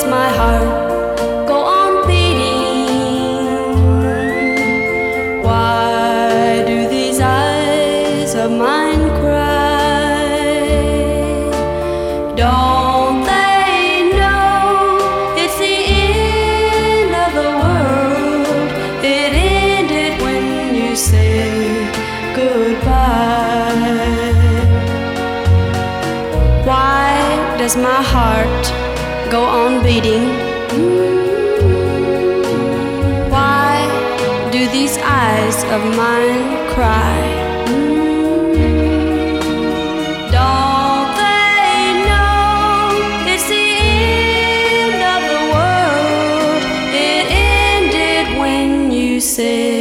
does my heart go on beating? Why do these eyes of mine cry? Don't they know it's the end of the world? It ended when you said goodbye. Why does my heart go on beating? Why do these eyes of mine cry? Don't they know it's the end of the world? It ended when you said